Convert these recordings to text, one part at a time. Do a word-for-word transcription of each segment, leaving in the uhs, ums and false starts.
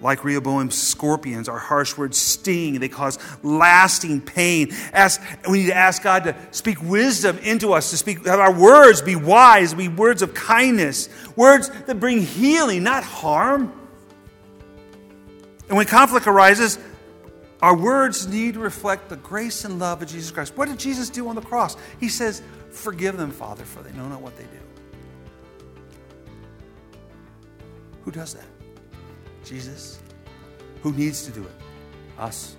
Like Rehoboam's scorpions, our harsh words sting. They cause lasting pain. Ask, we need to ask God to speak wisdom into us, to speak, have our words be wise, be words of kindness, words that bring healing, not harm. And when conflict arises, our words need to reflect the grace and love of Jesus Christ. What did Jesus do on the cross? He says, "Forgive them, Father, for they know not what they do." Who does that? Jesus. Who needs to do it? Us.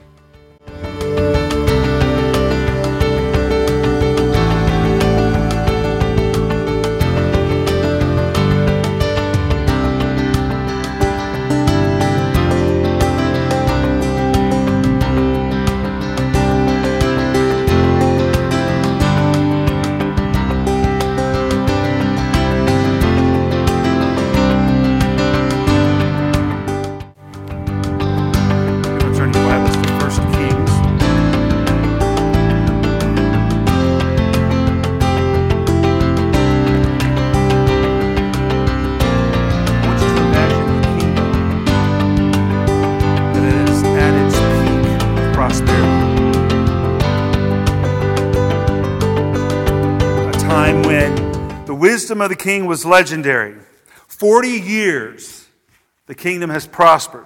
The wisdom of the king was legendary. Forty years the kingdom has prospered.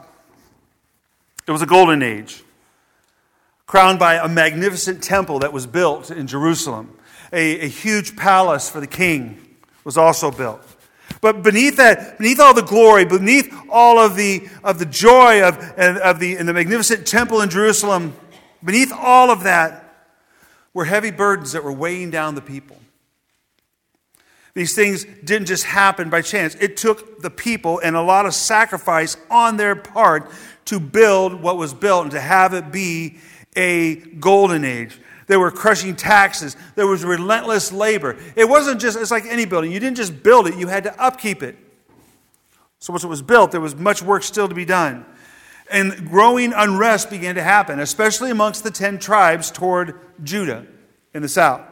It was a golden age, crowned by a magnificent temple that was built in Jerusalem. A, a huge palace for the king was also built. But beneath that, beneath all the glory, beneath all of the of the joy of, of the in the magnificent temple in Jerusalem, beneath all of that were heavy burdens that were weighing down the people. These things didn't just happen by chance. It took the people and a lot of sacrifice on their part to build what was built and to have it be a golden age. There were crushing taxes. There was relentless labor. It wasn't just, it's like any building. You didn't just build it, you had to upkeep it. So once it was built, there was much work still to be done. And growing unrest began to happen, especially amongst the ten tribes toward Judah in the south.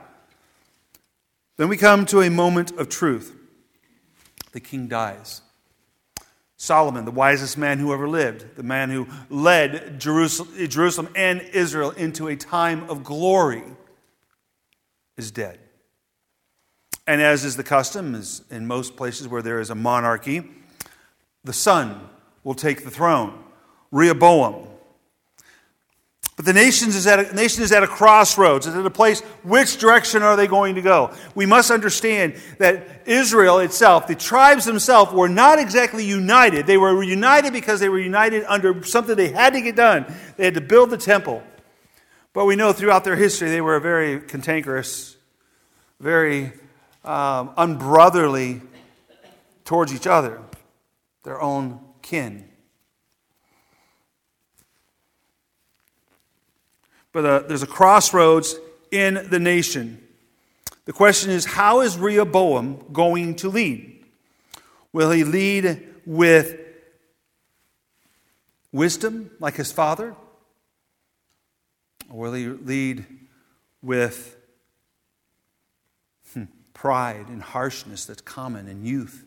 Then we come to a moment of truth. The king dies. Solomon, the wisest man who ever lived, the man who led Jerusalem, Jerusalem and Israel into a time of glory, is dead. And as is the custom, as in most places where there is a monarchy, the son will take the throne, Rehoboam. But the nation is at a, nation is at a crossroads. It's at a place, which direction are they going to go? We must understand that Israel itself, the tribes themselves, were not exactly united. They were united because they were united under something they had to get done. They had to build the temple. But we know throughout their history they were very cantankerous, very um, unbrotherly towards each other, their own kin. But uh, there's a crossroads in the nation. The question is, how is Rehoboam going to lead? Will he lead with wisdom like his father? Or will he lead with hmm, pride and harshness that's common in youth?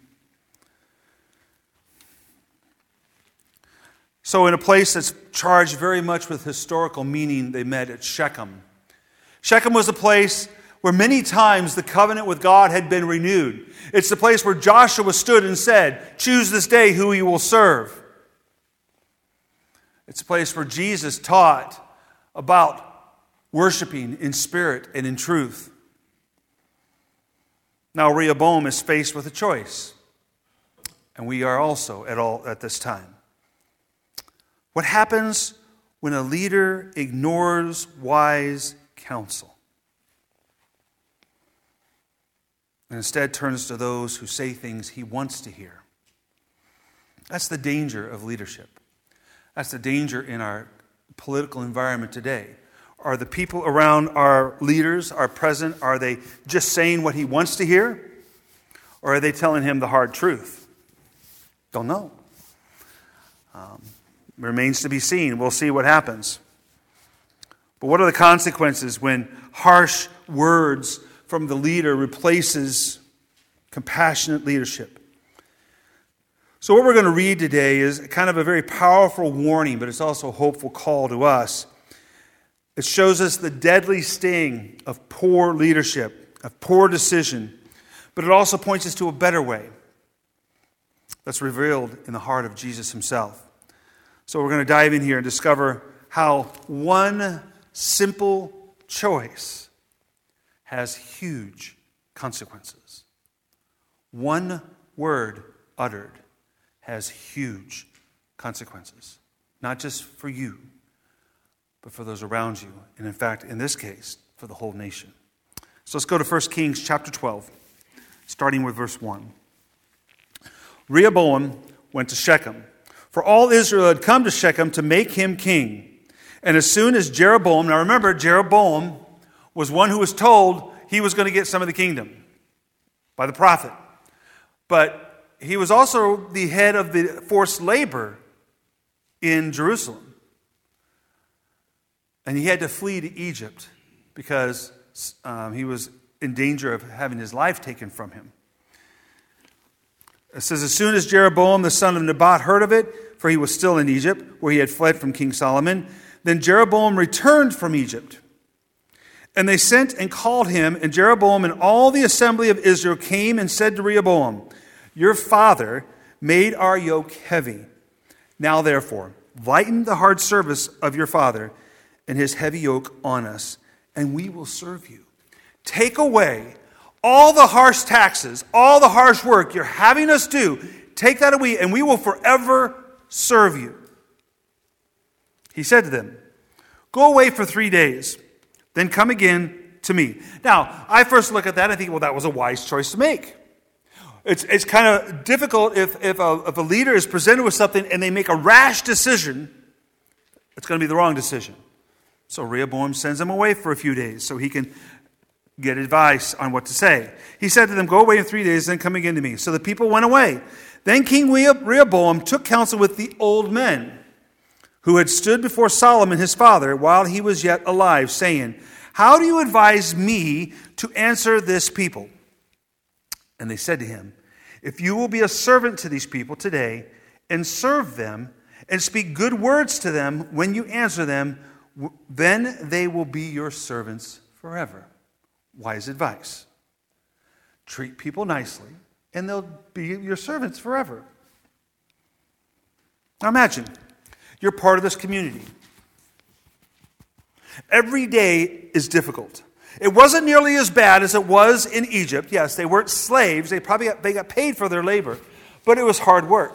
So in a place that's charged very much with historical meaning, they met at Shechem. Shechem was a place where many times the covenant with God had been renewed. It's the place where Joshua stood and said, "Choose this day who you will serve." It's a place where Jesus taught about worshiping in spirit and in truth. Now Rehoboam is faced with a choice, and we are also at all at this time. What happens when a leader ignores wise counsel and instead turns to those who say things he wants to hear? That's the danger of leadership. That's the danger in our political environment today. Are the people around our leaders, our president, are they just saying what he wants to hear? Or are they telling him the hard truth? Don't know. Um, Remains to be seen. We'll see what happens. But what are the consequences when harsh words from the leader replaces compassionate leadership? So what we're going to read today is kind of a very powerful warning, but it's also a hopeful call to us. It shows us the deadly sting of poor leadership, of poor decision, but it also points us to a better way that's revealed in the heart of Jesus himself. So we're going to dive in here and discover how one simple choice has huge consequences. One word uttered has huge consequences, not just for you, but for those around you, and in fact, in this case, for the whole nation. So let's go to First Kings chapter twelve, starting with verse one. Rehoboam went to Shechem, for all Israel had come to Shechem to make him king. And as soon as Jeroboam, now remember, Jeroboam was one who was told he was going to get some of the kingdom by the prophet. But he was also the head of the forced labor in Jerusalem. And he had to flee to Egypt because um, he was in danger of having his life taken from him. It says, as soon as Jeroboam the son of Nebat heard of it, for he was still in Egypt, where he had fled from King Solomon, then Jeroboam returned from Egypt. And they sent and called him, and Jeroboam and all the assembly of Israel came and said to Rehoboam, your father made our yoke heavy. Now therefore, lighten the hard service of your father and his heavy yoke on us, and we will serve you. Take away all the harsh taxes, all the harsh work you're having us do. Take that away, and we will forever serve you. He said to them, go away for three days, then come again to me. Now, I first look at that and I think, well, that was a wise choice to make. It's it's kind of difficult if, if, a, if a leader is presented with something and they make a rash decision, it's going to be the wrong decision. So Rehoboam sends them away for a few days so he can get advice on what to say. He said to them, go away in three days, then come again to me. So the people went away. Then King Rehoboam took counsel with the old men who had stood before Solomon his father while he was yet alive, saying, how do you advise me to answer this people? And they said to him, if you will be a servant to these people today and serve them and speak good words to them when you answer them, then they will be your servants forever. Wise advice. Treat people nicely and they'll be your servants forever. Now imagine, you're part of this community. Every day is difficult. It wasn't nearly as bad as it was in Egypt. Yes, they weren't slaves. They probably got, they got paid for their labor. But it was hard work.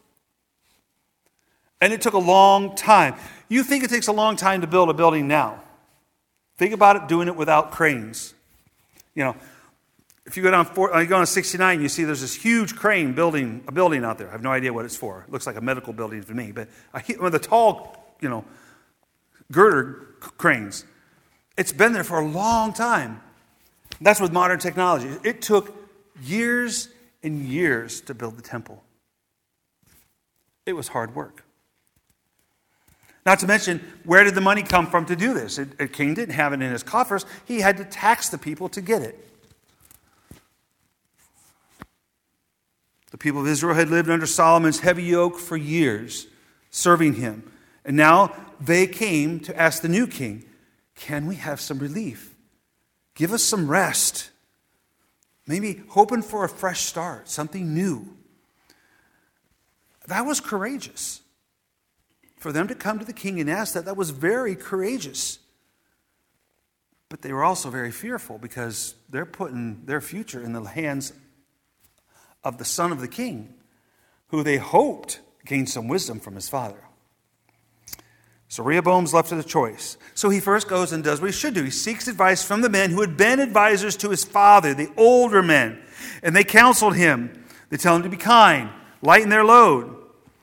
And it took a long time. You think it takes a long time to build a building now. Think about it doing it without cranes. You know, if you go down four, you go on sixty-nine, you see there's this huge crane building a building out there. I have no idea what it's for. It looks like a medical building to me. But I, one of the tall, you know, girder cranes. It's been there for a long time. That's with modern technology. It took years and years to build the temple. It was hard work. Not to mention, where did the money come from to do this? A king didn't have it in his coffers. He had to tax the people to get it. The people of Israel had lived under Solomon's heavy yoke for years, serving him. And now they came to ask the new king, can we have some relief? Give us some rest. Maybe hoping for a fresh start, something new. That was courageous. For them to come to the king and ask that, that was very courageous. But they were also very fearful because they're putting their future in the hands of the son of the king, who they hoped gained some wisdom from his father. So Rehoboam's left to the choice. So he first goes and does what he should do. He seeks advice from the men who had been advisors to his father, the older men. And they counseled him. They tell him to be kind, lighten their load.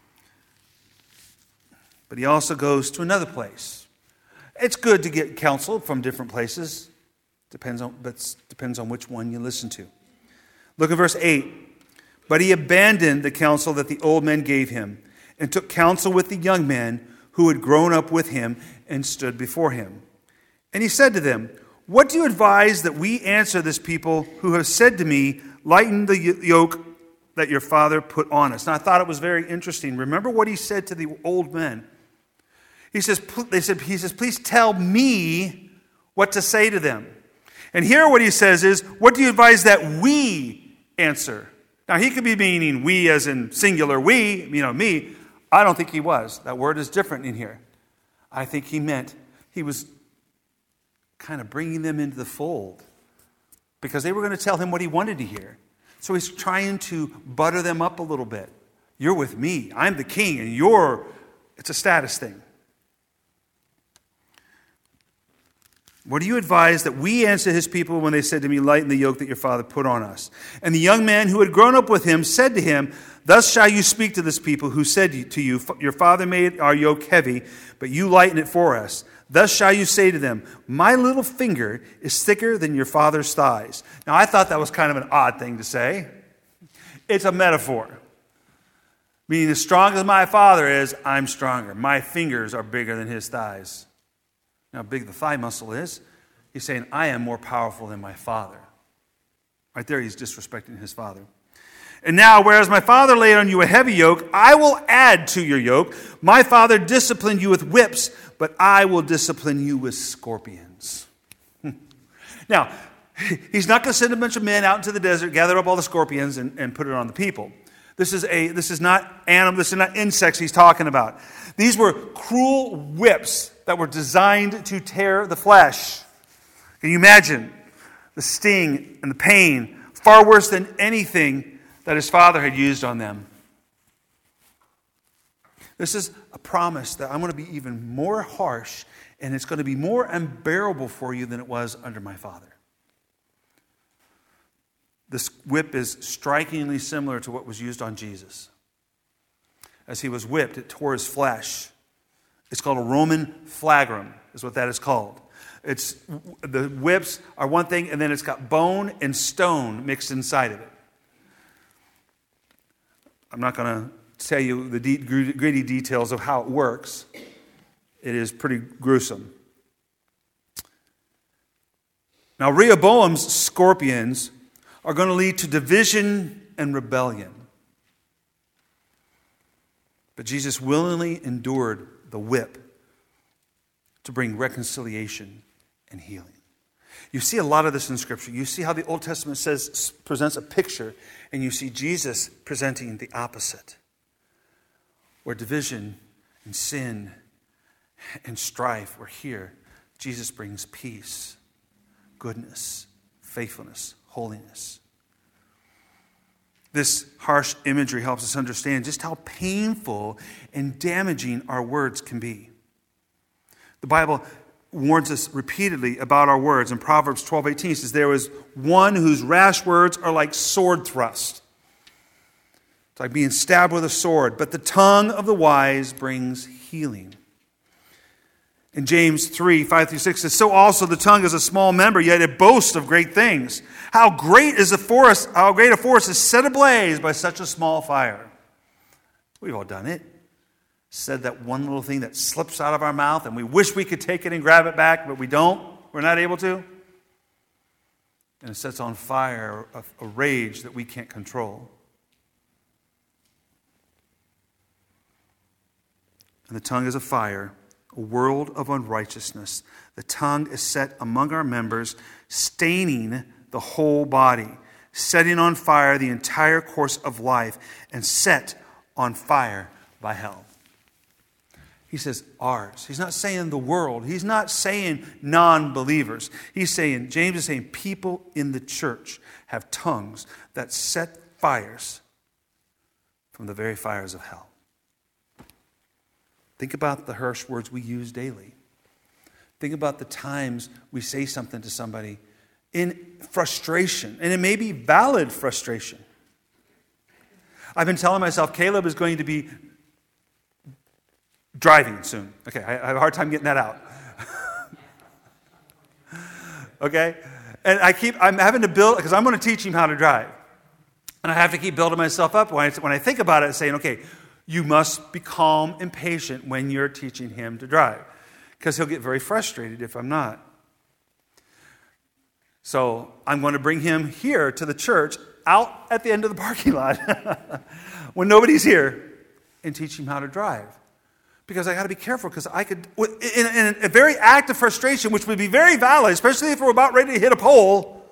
But he also goes to another place. It's good to get counsel from different places. Depends on, but depends on which one you listen to. Look at verse eight. But he abandoned the counsel that the old men gave him and took counsel with the young men who had grown up with him and stood before him. And he said to them, what do you advise that we answer this people who have said to me, lighten the yoke that your father put on us. And I thought it was very interesting. Remember what he said to the old men. He says, they said, he says, please tell me what to say to them. And here what he says is, what do you advise that we answer? Now he could be meaning we as in singular we, you know, me. I don't think he was. That word is different in here. I think he meant he was kind of bringing them into the fold because they were going to tell him what he wanted to hear. So he's trying to butter them up a little bit. You're with me. I'm the king, and you're, it's a status thing. What do you advise that we answer his people when they said to me, lighten the yoke that your father put on us? And the young man who had grown up with him said to him, thus shall you speak to this people who said to you, your father made our yoke heavy, but you lighten it for us. Thus shall you say to them, my little finger is thicker than your father's thighs. Now, I thought that was kind of an odd thing to say. It's a metaphor. Meaning, as strong as my father is, I'm stronger. My fingers are bigger than his thighs. You know how big the thigh muscle is? He's saying, I am more powerful than my father. Right there, he's disrespecting his father. And now, whereas my father laid on you a heavy yoke, I will add to your yoke. My father disciplined you with whips, but I will discipline you with scorpions. Now, he's not going to send a bunch of men out into the desert, gather up all the scorpions, and, and put it on the people. This is a this is not animal, this is not insects he's talking about. These were cruel whips that were designed to tear the flesh. Can you imagine the sting and the pain? Far worse than anything that his father had used on them. This is a promise that I'm going to be even more harsh, and it's going to be more unbearable for you than it was under my father. This whip is strikingly similar to what was used on Jesus. As he was whipped, it tore his flesh. It's called a Roman flagrum, is what that is called. It's the whips are one thing, and then it's got bone and stone mixed inside of it. I'm not going to tell you the de- gritty details of how it works. It is pretty gruesome. Now, Rehoboam's scorpions are going to lead to division and rebellion. But Jesus willingly endured the whip to bring reconciliation and healing. You see a lot of this in Scripture. You see how the Old Testament says presents a picture, and you see Jesus presenting the opposite, where division and sin and strife were here. Jesus brings peace, goodness, faithfulness, holiness. This harsh imagery helps us understand just how painful and damaging our words can be. The Bible warns us repeatedly about our words. In Proverbs twelve eighteen, it says, there is one whose rash words are like sword thrust. It's like being stabbed with a sword. But the tongue of the wise brings healing. In James three, five through six, it says, so also the tongue is a small member, yet it boasts of great things. How great is the forest, how great a forest is set ablaze by such a small fire. We've all done it. Said that one little thing that slips out of our mouth, and we wish we could take it and grab it back, but we don't. We're not able to. And it sets on fire a, a rage that we can't control. And the tongue is a fire, a world of unrighteousness. The tongue is set among our members, staining the whole body, setting on fire the entire course of life, and set on fire by hell. He says ours. He's not saying the world. He's not saying non-believers. He's saying, James is saying people in the church have tongues that set fires from the very fires of hell. Think about the harsh words we use daily. Think about the times we say something to somebody in frustration, and it may be valid frustration. I've been telling myself Caleb is going to be driving soon. Okay, I have a hard time getting that out. Okay? And I keep, I'm having to build, because I'm going to teach him how to drive. And I have to keep building myself up when I, when I think about it, saying, okay, you must be calm and patient when you're teaching him to drive. Because he'll get very frustrated if I'm not. So I'm going to bring him here to the church out at the end of the parking lot when nobody's here and teach him how to drive. Because I got to be careful, because I could, in, in a very act of frustration, which would be very valid, especially if we're about ready to hit a pole,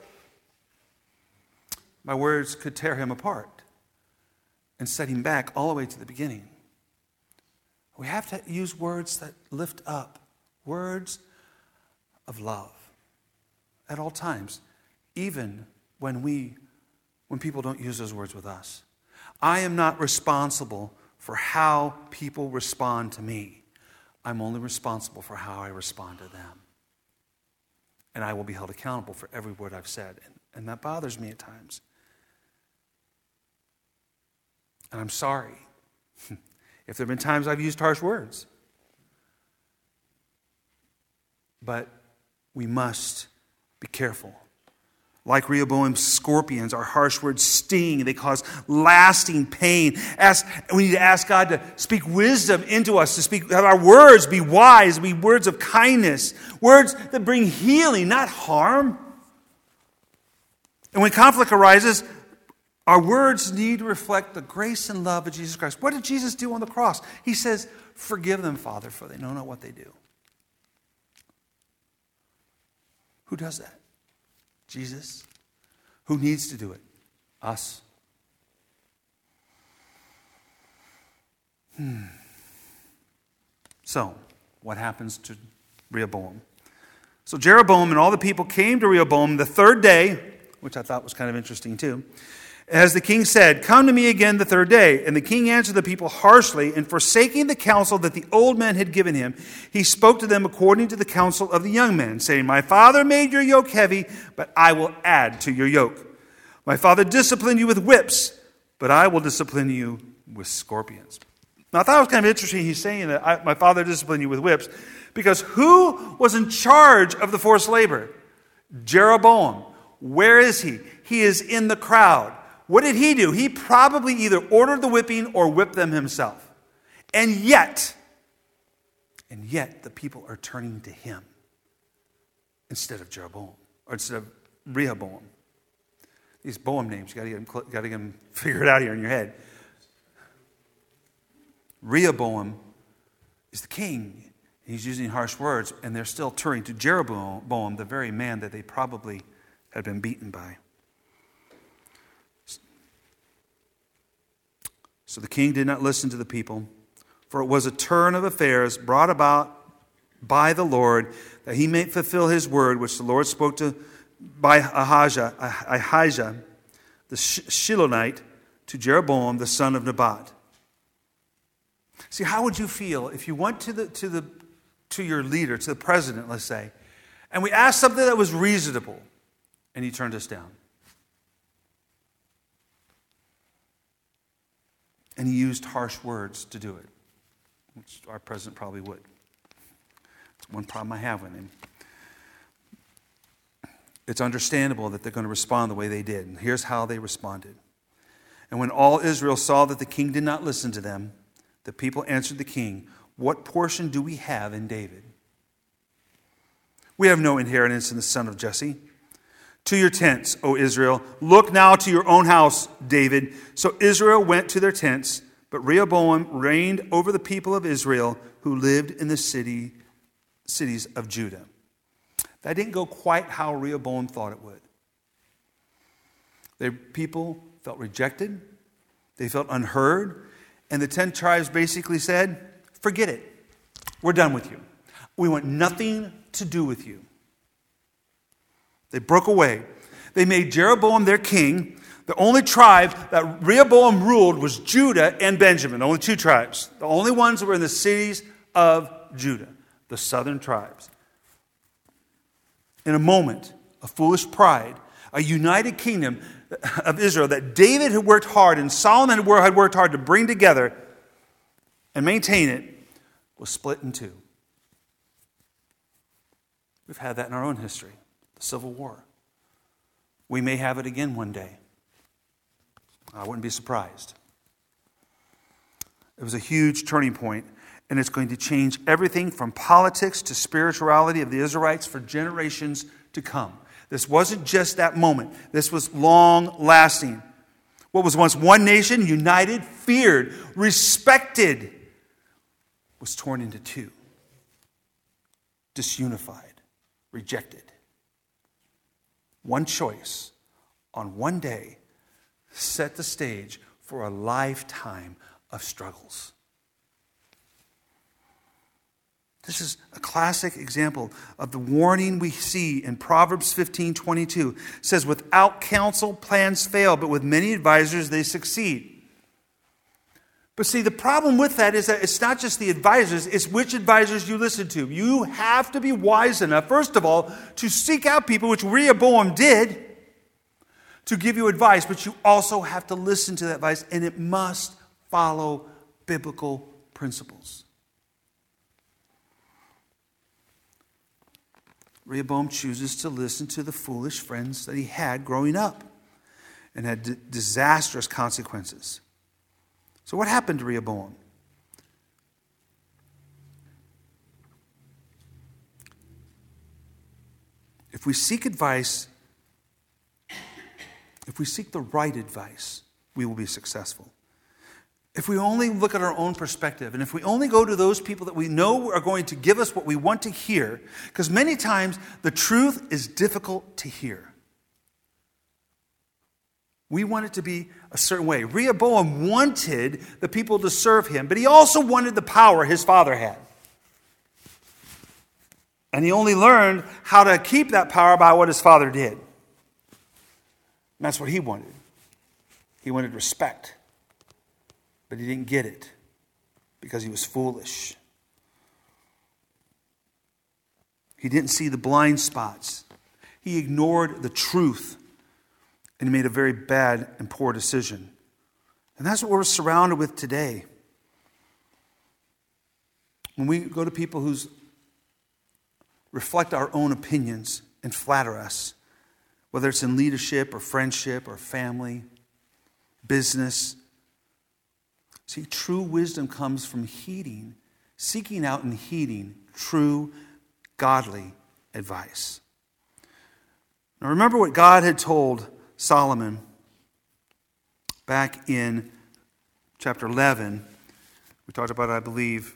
my words could tear him apart and set him back all the way to the beginning. We have to use words that lift up, words of love at all times, even when we, when people don't use those words with us. I am not responsible for how people respond to me. I'm only responsible for how I respond to them. And I will be held accountable for every word I've said. And, and that bothers me at times. And I'm sorry if there have been times I've used harsh words. But we must be careful. Like Rehoboam's scorpions, our harsh words sting. They cause lasting pain. Ask, we need to ask God to speak wisdom into us, to speak, have our words be wise, be words of kindness, words that bring healing, not harm. And when conflict arises, our words need to reflect the grace and love of Jesus Christ. What did Jesus do on the cross? He says, "Forgive them, Father, for they know not what they do." Who does that? Jesus. Who needs to do it? Us. Hmm. So, what happens to Rehoboam? So Jeroboam and all the people came to Rehoboam the third day, which I thought was kind of interesting too. As the king said, "Come to me again the third day." And the king answered the people harshly, and forsaking the counsel that the old men had given him, he spoke to them according to the counsel of the young men, saying, "My father made your yoke heavy, but I will add to your yoke. My father disciplined you with whips, but I will discipline you with scorpions." Now I thought it was kind of interesting he's saying that I, my father disciplined you with whips, because who was in charge of the forced labor? Jeroboam. Where is he? He is in the crowd. What did he do? He probably either ordered the whipping or whipped them himself. And yet, and yet the people are turning to him instead of Jeroboam, or instead of Rehoboam. These Boam names, you got to get them, got to get them figured out here in your head. Rehoboam is the king. He's using harsh words, and they're still turning to Jeroboam, the very man that they probably had been beaten by. So the king did not listen to the people, for it was a turn of affairs brought about by the Lord, that he may fulfill his word, which the Lord spoke to by Ahijah, Ahijah the Shilonite, to Jeroboam, the son of Nebat. See, how would you feel if you went to the to the to your leader, to the president, let's say, and we asked something that was reasonable, and he turned us down? And he used harsh words to do it, which our president probably would. It's one problem I have with him. It's understandable that they're going to respond the way they did. And here's how they responded. "And when all Israel saw that the king did not listen to them, the people answered the king, 'What portion do we have in David? We have no inheritance in the son of Jesse. To your tents, O Israel. Look now to your own house, David.' So Israel went to their tents, but Rehoboam reigned over the people of Israel who lived in the city, cities of Judah." That didn't go quite how Rehoboam thought it would. The people felt rejected. They felt unheard. And the ten tribes basically said, "Forget it. We're done with you. We want nothing to do with you." They broke away. They made Jeroboam their king. The only tribe that Rehoboam ruled was Judah and Benjamin, only two tribes. The only ones that were in the cities of Judah, the southern tribes. In a moment of foolish pride, a united kingdom of Israel that David had worked hard and Solomon had worked hard to bring together and maintain it was split in two. We've had that in our own history. The Civil War. We may have it again one day. I wouldn't be surprised. It was a huge turning point, and it's going to change everything from politics to spirituality of the Israelites for generations to come. This wasn't just that moment. This was long-lasting. What was once one nation, united, feared, respected, was torn into two. Disunified, rejected. One choice on one day set the stage for a lifetime of struggles. This is a classic example of the warning we see in Proverbs fifteen twenty-two. It says, without counsel, plans fail, but with many advisors, they succeed. But see, the problem with that is that it's not just the advisors, it's which advisors you listen to. You have to be wise enough, first of all, to seek out people, which Rehoboam did, to give you advice, but you also have to listen to that advice, and it must follow biblical principles. Rehoboam chooses to listen to the foolish friends that he had growing up and had d- disastrous consequences. So what happened to Rehoboam? If we seek advice, if we seek the right advice, we will be successful. If we only look at our own perspective, and if we only go to those people that we know are going to give us what we want to hear, because many times the truth is difficult to hear. We want it to be a certain way. Rehoboam wanted the people to serve him, but he also wanted the power his father had. And he only learned how to keep that power by what his father did. And that's what he wanted. He wanted respect. But he didn't get it because he was foolish. He didn't see the blind spots. He ignored the truth. And he made a very bad and poor decision. And that's what we're surrounded with today. When we go to people who reflect our own opinions and flatter us, whether it's in leadership or friendship or family, business. See, true wisdom comes from heeding, seeking out and heeding true, godly advice. Now remember what God had told Solomon back in chapter eleven. We talked about it, I believe,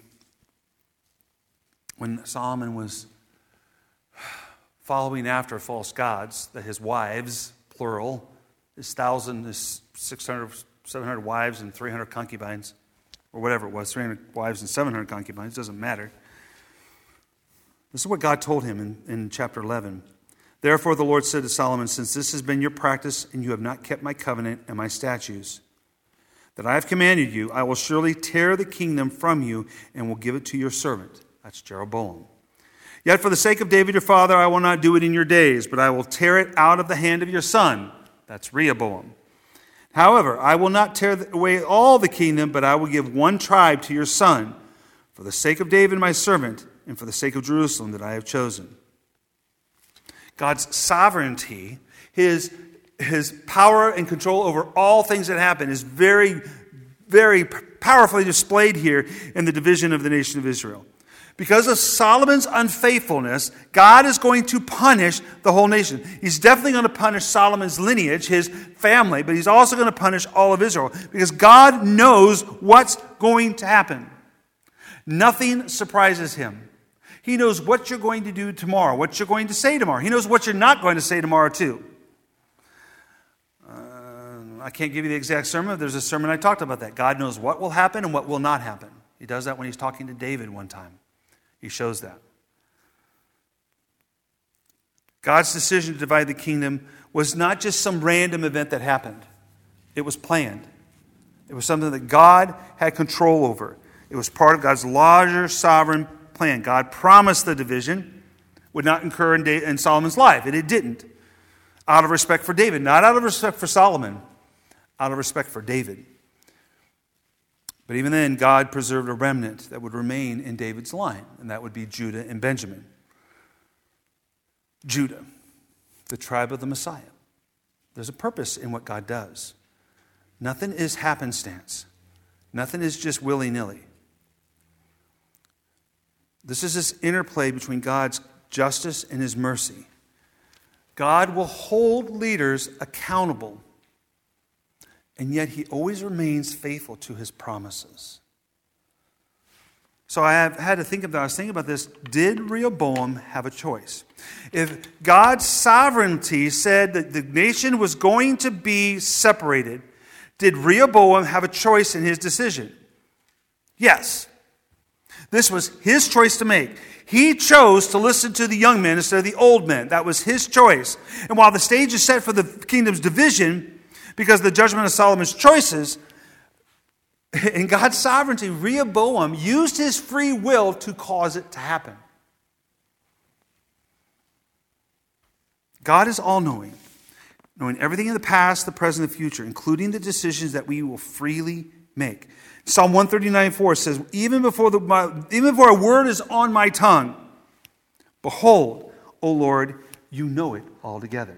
when Solomon was following after false gods, that his wives, plural, his thousand, his six hundred, seven hundred wives and three hundred concubines, or whatever it was, three hundred wives and seven hundred concubines, doesn't matter. This is what God told him in, in chapter eleven. Therefore the Lord said to Solomon, since this has been your practice and you have not kept my covenant and my statutes that I have commanded you, I will surely tear the kingdom from you and will give it to your servant. That's Jeroboam. Yet for the sake of David your father, I will not do it in your days, but I will tear it out of the hand of your son. That's Rehoboam. However, I will not tear away all the kingdom, but I will give one tribe to your son, for the sake of David my servant, and for the sake of Jerusalem that I have chosen. God's sovereignty, his, his power and control over all things that happen is very, very powerfully displayed here in the division of the nation of Israel. Because of Solomon's unfaithfulness, God is going to punish the whole nation. He's definitely going to punish Solomon's lineage, his family, but he's also going to punish all of Israel because God knows what's going to happen. Nothing surprises him. He knows what you're going to do tomorrow, what you're going to say tomorrow. He knows what you're not going to say tomorrow too. Uh, I can't give you the exact sermon. There's a sermon I talked about that. God knows what will happen and what will not happen. He does that when he's talking to David one time. He shows that. God's decision to divide the kingdom was not just some random event that happened. It was planned. It was something that God had control over. It was part of God's larger sovereign plan. God promised the division would not incur in, in Solomon's life, and it didn't. Out of respect for David. Not out of respect for Solomon. Out of respect for David. But even then, God preserved a remnant that would remain in David's line, and that would be Judah and Benjamin. Judah, the tribe of the Messiah. There's a purpose in what God does. Nothing is happenstance. Nothing is just willy-nilly. This is this interplay between God's justice and his mercy. God will hold leaders accountable And yet he always remains faithful to his promises. So I have had to think about, I was thinking about this. Did Rehoboam have a choice? If God's sovereignty said that the nation was going to be separated, did Rehoboam have a choice in his decision? Yes. This was his choice to make. He chose to listen to the young men instead of the old men. That was his choice. And while the stage is set for the kingdom's division, because of the judgment of Solomon's choices, in God's sovereignty, Rehoboam used his free will to cause it to happen. God is all-knowing, knowing everything in the past, the present, and the future, including the decisions that we will freely make. Psalm one thirty-nine four says, even before, the, my, even before a word is on my tongue, behold, O Lord, you know it altogether.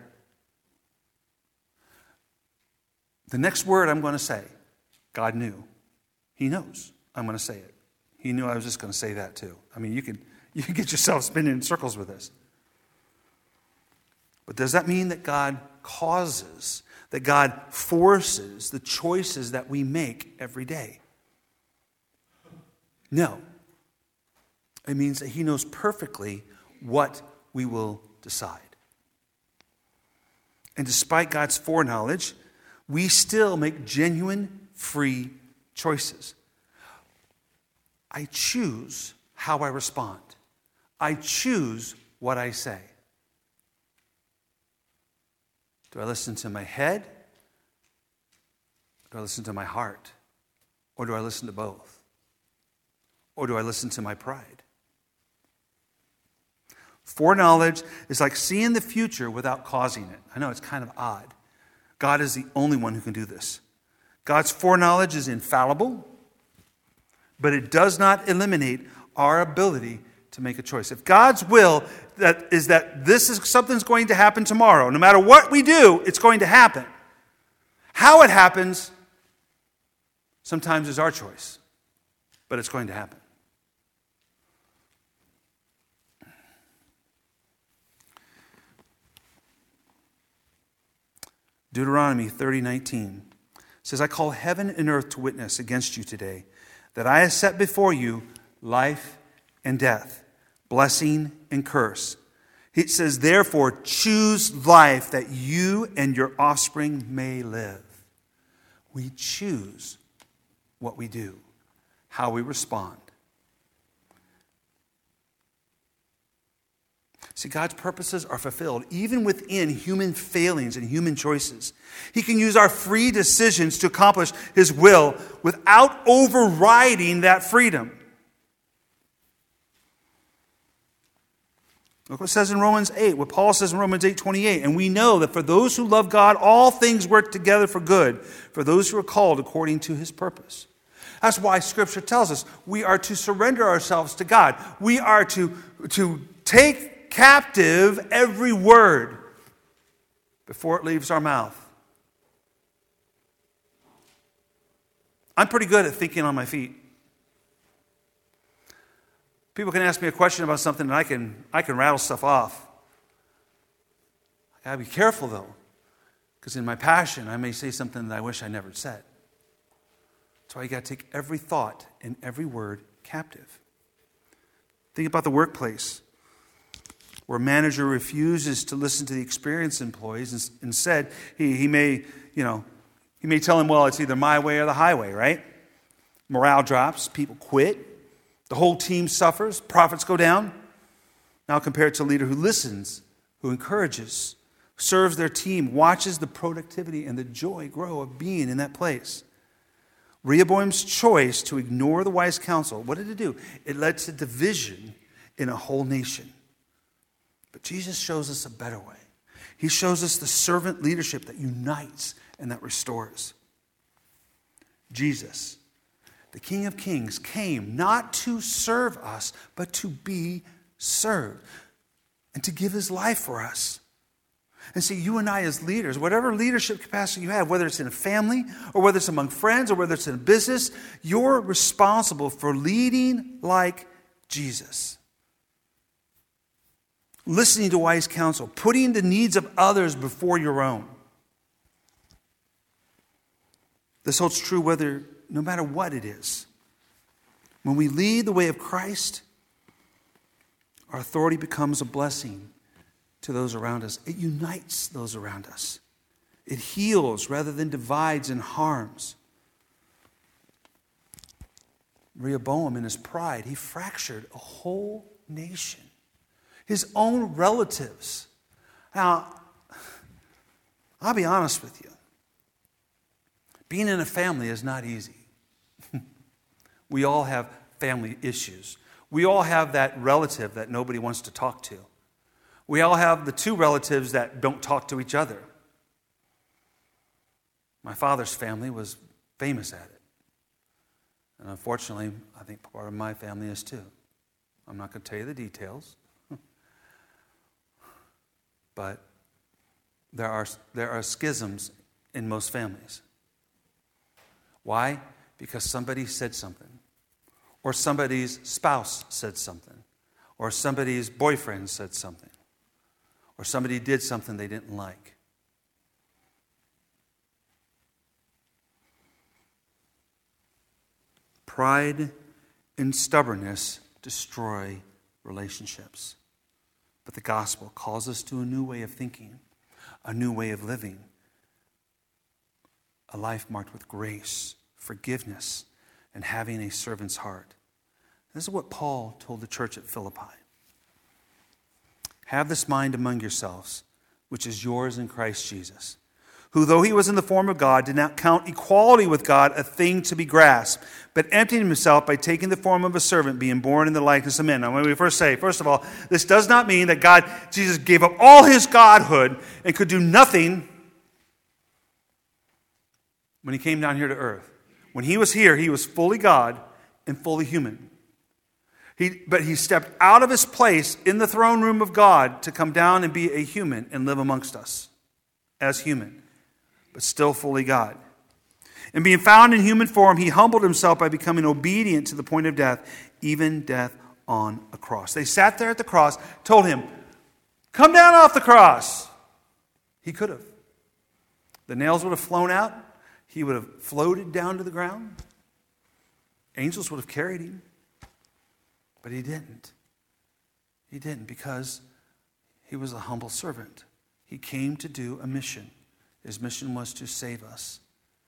The next word I'm going to say, God knew. He knows I'm going to say it. He knew I was just going to say that too. I mean, you can, you can get yourself spinning in circles with this. But does that mean that God causes, that God forces the choices that we make every day? No. It means that he knows perfectly what we will decide. And despite God's foreknowledge, we still make genuine, free choices. I choose how I respond. I choose what I say. Do I listen to my head? Do I listen to my heart? Or do I listen to both? Or do I listen to my pride? Foreknowledge is like seeing the future without causing it. I know it's kind of odd. God is the only one who can do this. God's foreknowledge is infallible, but it does not eliminate our ability to make a choice. If God's will that is that this is something's going to happen tomorrow, no matter what we do, it's going to happen. How it happens sometimes is our choice, but it's going to happen. Deuteronomy thirty nineteen says, I call heaven and earth to witness against you today, that I have set before you life and death, blessing and curse. It says, therefore, choose life that you and your offspring may live. We choose what we do, how we respond. See, God's purposes are fulfilled even within human failings and human choices. He can use our free decisions to accomplish his will without overriding that freedom. Look what it says in Romans eight, what Paul says in Romans eight twenty-eight. And we know that for those who love God, all things work together for good, for those who are called according to his purpose. That's why Scripture tells us we are to surrender ourselves to God. We are to, to take captive every word before it leaves our mouth. I'm pretty good at thinking on my feet. People can ask me a question about something and I can I can rattle stuff off. I gotta be careful though, because in my passion I may say something that I wish I never said. That's why you gotta take every thought and every word captive. Think about the workplace, where a manager refuses to listen to the experienced employees. And instead, he, he may, you know, he may tell them, well, it's either my way or the highway, right? Morale drops, people quit, the whole team suffers, profits go down. Now compare it to a leader who listens, who encourages, serves their team, watches the productivity and the joy grow of being in that place. Rehoboam's choice to ignore the wise counsel, what did it do? It led to division in a whole nation. But Jesus shows us a better way. He shows us the servant leadership that unites and that restores. Jesus, the King of Kings, came not to serve us, but to be served and to give his life for us. And see, you and I as leaders, whatever leadership capacity you have, whether it's in a family or whether it's among friends or whether it's in a business, you're responsible for leading like Jesus. Listening to wise counsel, putting the needs of others before your own. This holds true whether, no matter what it is. When we lead the way of Christ, our authority becomes a blessing to those around us. It unites those around us. It heals rather than divides and harms. Rehoboam, in his pride, he fractured a whole nation. His own relatives. Now, I'll be honest with you. Being in a family is not easy. We all have family issues. We all have that relative that nobody wants to talk to. We all have the two relatives that don't talk to each other. My father's family was famous at it. And unfortunately, I think part of my family is too. I'm not going to tell you the details. But there are, there are schisms in most families. Why? Because somebody said something. Or somebody's spouse said something. Or somebody's boyfriend said something. Or somebody did something they didn't like. Pride and stubbornness destroy relationships. But the gospel calls us to a new way of thinking, a new way of living, a life marked with grace, forgiveness, and having a servant's heart. This is what Paul told the church at Philippi. Have this mind among yourselves, which is yours in Christ Jesus, who, though he was in the form of God, did not count equality with God a thing to be grasped, but emptied himself by taking the form of a servant, being born in the likeness of men. Now, when we first say, first of all, this does not mean that God, Jesus gave up all his godhood and could do nothing when he came down here to earth. When he was here, he was fully God and fully human. He, but he stepped out of his place in the throne room of God to come down and be a human and live amongst us as human, but still fully God. And being found in human form, he humbled himself by becoming obedient to the point of death, even death on a cross. They sat there at the cross, told him, come down off the cross. He could have. The nails would have flown out. He would have floated down to the ground. Angels would have carried him. But he didn't. He didn't because he was a humble servant. He came to do a mission. His mission was to save us.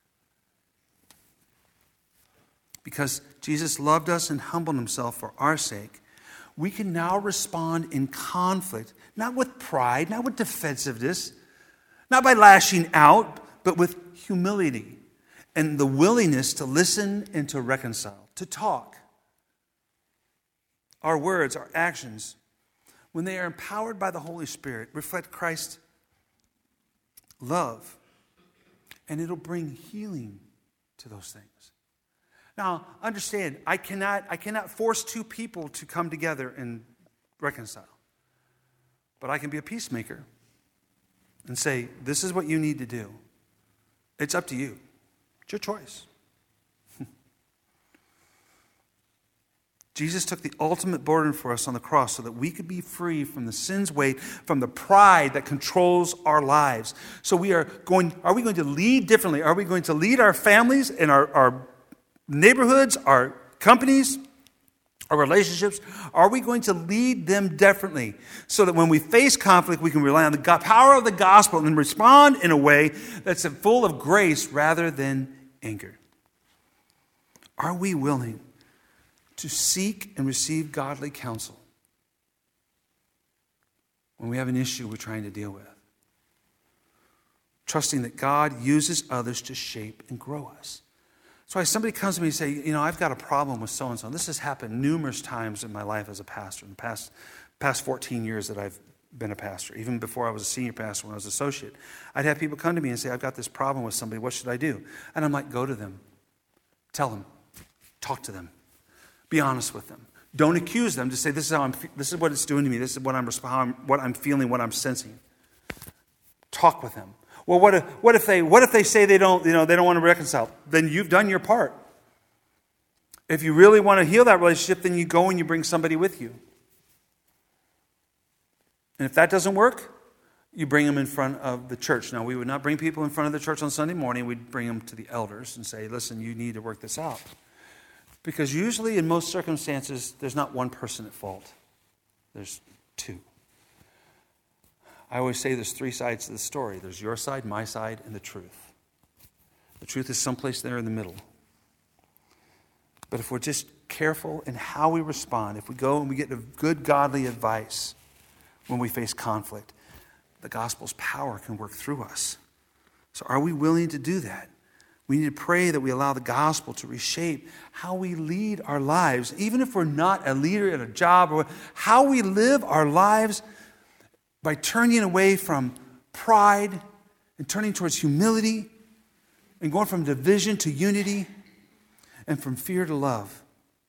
Because Jesus loved us and humbled himself for our sake, we can now respond in conflict, not with pride, not with defensiveness, not by lashing out, but with humility and the willingness to listen and to reconcile, to talk. Our words, our actions, when they are empowered by the Holy Spirit, reflect Christ's love. And it'll bring healing to those things. Now, understand, I cannot, I cannot force two people to come together and reconcile. But I can be a peacemaker and say, this is what you need to do. It's up to you. It's your choice. Jesus took the ultimate burden for us on the cross so that we could be free from the sin's weight, from the pride that controls our lives. So we are going, are we going to lead differently? Are we going to lead our families and our, our neighborhoods, our companies, our relationships? Are we going to lead them differently so that when we face conflict, we can rely on the power of the gospel and respond in a way that's full of grace rather than anger? Are we willing to seek and receive godly counsel when we have an issue we're trying to deal with? Trusting that God uses others to shape and grow us. That's why somebody comes to me and say, you know, I've got a problem with so-and-so. This has happened numerous times in my life as a pastor, in the past, past fourteen years that I've been a pastor, even before I was a senior pastor, when I was an associate. I'd have people come to me and say, I've got this problem with somebody. What should I do? And I'm like, go to them. Tell them. Talk to them. Be honest with them. Don't accuse them. Just say, this is how I'm. This is what it's doing to me. This is what I'm, how I'm, what I'm feeling, what I'm sensing. Talk with them. Well, what if, what if they, what if they say they don't, you know, they don't want to reconcile? Then you've done your part. If you really want to heal that relationship, then you go and you bring somebody with you. And if that doesn't work, you bring them in front of the church. Now, we would not bring people in front of the church on Sunday morning. We'd bring them to the elders and say, listen, you need to work this out. Because usually, in most circumstances, there's not one person at fault. There's two. I always say there's three sides to the story. There's your side, my side, and the truth. The truth is someplace there in the middle. But if we're just careful in how we respond, if we go and we get good godly advice when we face conflict, the gospel's power can work through us. So are we willing to do that? We need to pray that we allow the gospel to reshape how we lead our lives, even if we're not a leader at a job, or how we live our lives by turning away from pride and turning towards humility and going from division to unity and from fear to love.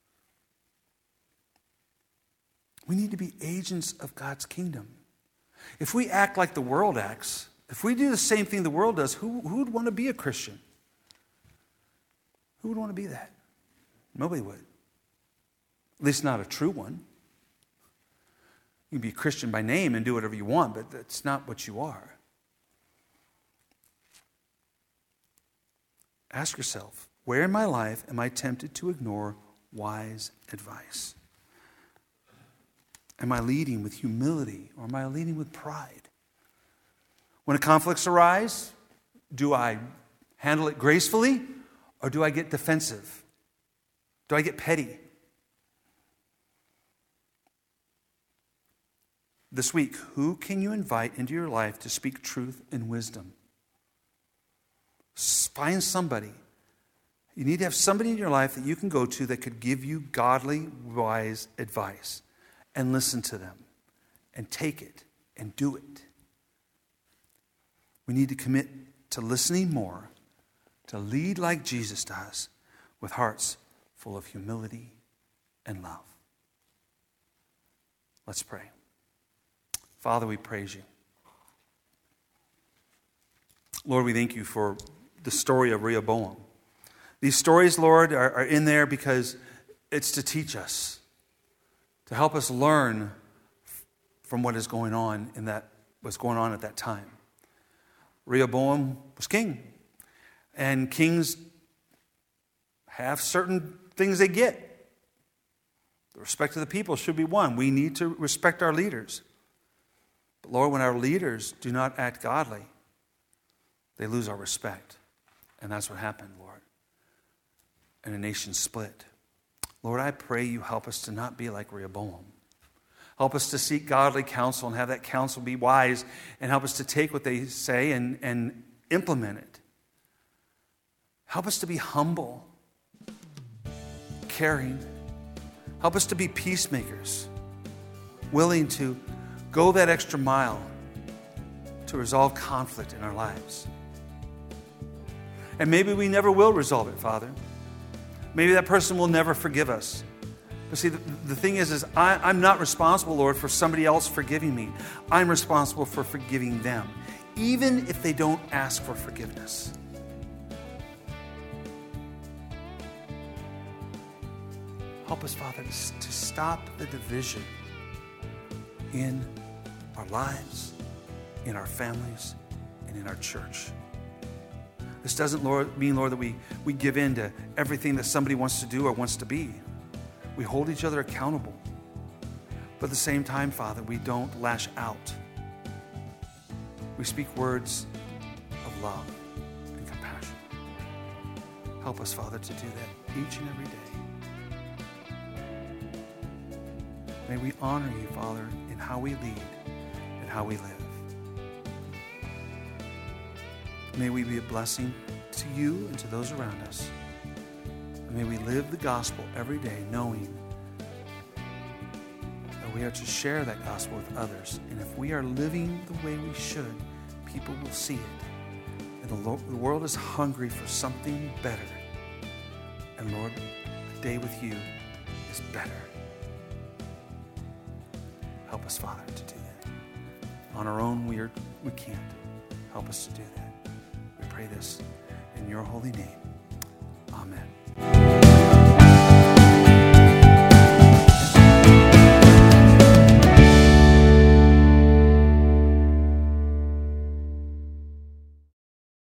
We need to be agents of God's kingdom. If we act like the world acts, if we do the same thing the world does, who, who would want to be a Christian? Who would want to be that? Nobody would. At least not a true one. You can be a Christian by name and do whatever you want, but that's not what you are. Ask yourself, where in my life am I tempted to ignore wise advice? Am I leading with humility or am I leading with pride? When conflicts arise, do I handle it gracefully or do I get defensive? Do I get petty? This week, who can you invite into your life to speak truth and wisdom? Find somebody. You need to have somebody in your life that you can go to that could give you godly, wise advice. And listen to them. And take it. And do it. We need to commit to listening more. To lead like Jesus does. With hearts full of humility and love. Let's pray. Father, we praise you. Lord, we thank you for the story of Rehoboam. These stories, Lord, are, are in there because it's to teach us, to help us learn from what is going on in that what's going on at that time. Rehoboam was king, and kings have certain things they get. The respect of the people should be one. We need to respect our leaders. But Lord, when our leaders do not act godly, they lose our respect. And that's what happened, Lord. And a nation split. Lord, I pray you help us to not be like Rehoboam. Help us to seek godly counsel and have that counsel be wise, and help us to take what they say and, and implement it. Help us to be humble, caring. Help us to be peacemakers, willing to go that extra mile to resolve conflict in our lives. And maybe we never will resolve it, Father. Maybe that person will never forgive us. But see, the, the thing is, is I, I'm not responsible, Lord, for somebody else forgiving me. I'm responsible for forgiving them, even if they don't ask for forgiveness. Help us, Father, to, to stop the division in our lives, in our families, and in our church. This doesn't, Lord, mean, Lord, that we, we give in to everything that somebody wants to do or wants to be. We hold each other accountable. But at the same time, Father, we don't lash out. We speak words of love and compassion. Help us, Father, to do that each and every day. May we honor you, Father, in how we lead and how we live. May we be a blessing to you and to those around us. And may we live the gospel every day knowing that we are to share that gospel with others. And if we are living the way we should, people will see it. And the, lo- the world is hungry for something better. And Lord, a day with you is better. Help us, Father, to do that. On our own, we, are, we can't. Help us to do that. We pray this in your holy name. Amen.